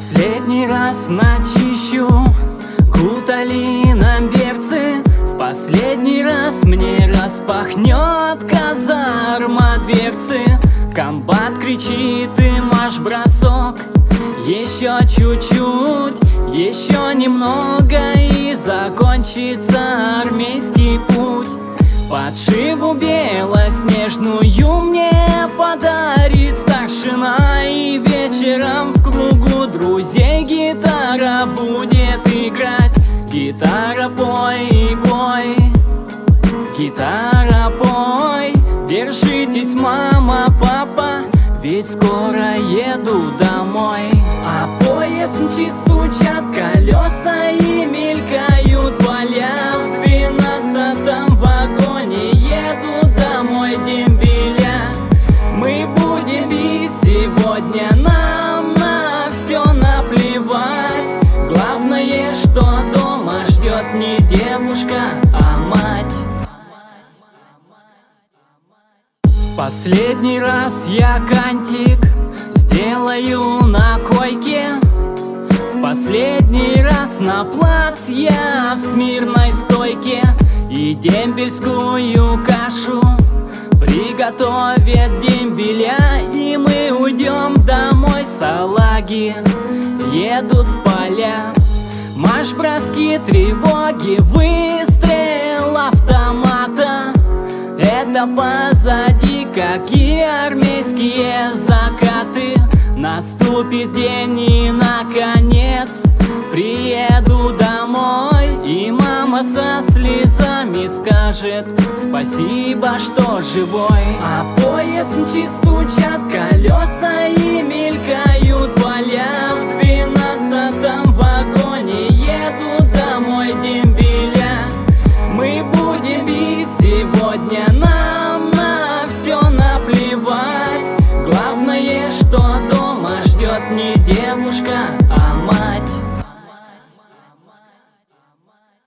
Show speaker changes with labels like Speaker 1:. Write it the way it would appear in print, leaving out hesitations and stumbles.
Speaker 1: Последний раз начищу гуталином берцы. В последний раз мне распахнет казарма дверцы. Комбат кричит и марш-бросок. Еще чуть-чуть, еще немного, и закончится армейский путь. Подшиву белоснежную мне подарит старшина, и вечером в кругу друзей гитара будет играть. Гитара, пой, пой, гитара, пой. Держитесь, мама, папа, ведь скоро еду домой. А поезд стучат колеса и мелькают поля. В 12-м вагоне еду домой дембеля. Мы будем бить сегодня, нам на все наплевать. Главное, что дома ждет не девушка, а мать. Последний раз я кантик сделаю на койке. В последний раз на плац я в смирной стойке. И дембельскую кашу приготовят дембеля. И мы уйдем домой, салаги едут в поля. Марш-броски, тревоги, выстрел автомата. Это позади, какие армейские закаты. Наступит день и, наконец, приеду домой. И мама со слезами скажет: спасибо, что живой. А поезд стучат колеса и мелькают поля. В 12-м вагоне еду домой дембеля. Мы будем бить сегодня, нам на все наплевать. Главное, что дома ждет не девушка,